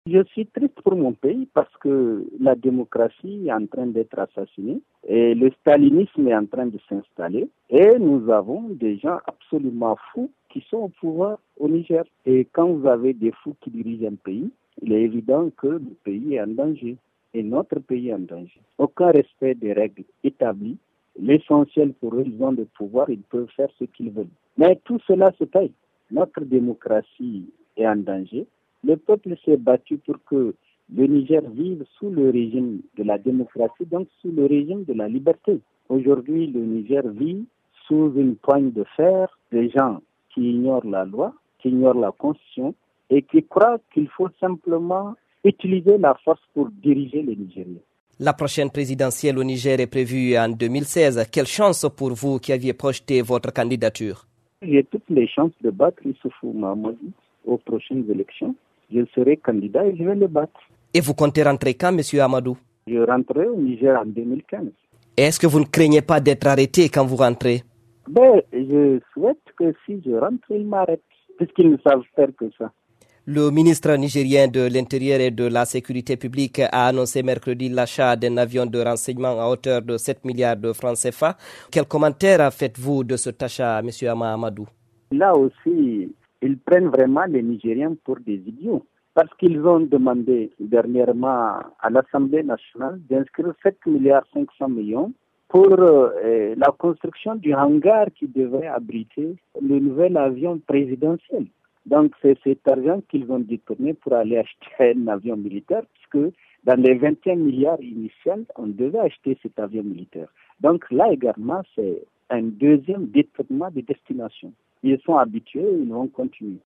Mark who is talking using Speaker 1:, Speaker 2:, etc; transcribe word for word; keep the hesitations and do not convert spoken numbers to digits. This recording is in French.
Speaker 1: Je suis triste pour mon pays parce que la démocratie est en train d'être assassinée et le stalinisme est en train de s'installer et nous avons des gens absolument fous qui sont au pouvoir au Niger. Et quand vous avez des fous qui dirigent un pays, il est évident que le pays est en danger et notre pays est en danger. Aucun respect des règles établies. L'essentiel pour eux, ils ont le pouvoir, ils peuvent faire ce qu'ils veulent. Mais tout cela se paye. Notre démocratie est en danger. Le peuple s'est battu pour que le Niger vive sous le régime de la démocratie, donc sous le régime de la liberté. Aujourd'hui, le Niger vit sous une poigne de fer des gens qui ignorent la loi, qui ignorent la constitution et qui croient qu'il faut simplement utiliser la force pour diriger le Nigeria.
Speaker 2: La prochaine présidentielle au Niger est prévue en deux mille seize. Quelle chance pour vous qui aviez projeté votre candidature?
Speaker 1: J'ai toutes les chances de battre Issoufou Mahamadou aux prochaines élections. Je serai candidat et je vais le battre.
Speaker 2: Et vous comptez rentrer quand, M. Amadou?
Speaker 1: Je rentrerai au Niger en deux mille quinze.
Speaker 2: Est-ce que vous ne craignez pas d'être arrêté quand vous rentrez?
Speaker 1: Ben, je souhaite que si je rentre, ils m'arrêtent, puisqu'ils ne savent faire que ça.
Speaker 2: Le ministre nigérien de l'Intérieur et de la Sécurité publique a annoncé mercredi l'achat d'un avion de renseignement à hauteur de sept milliards de francs C F A. Quel commentaire faites-vous de cet achat, M. Amadou?
Speaker 1: Là aussi, ils prennent vraiment les Nigériens pour des idiots. Parce qu'ils ont demandé dernièrement à l'Assemblée nationale d'inscrire sept milliards cinq cents millions pour euh, la construction du hangar qui devrait abriter le nouvel avion présidentiel. Donc c'est cet argent qu'ils ont détourné pour aller acheter un avion militaire, puisque dans les vingt et un milliards initiaux, on devait acheter cet avion militaire. Donc là également, c'est un deuxième détournement de destination. Ils sont habitués, ils vont continuer.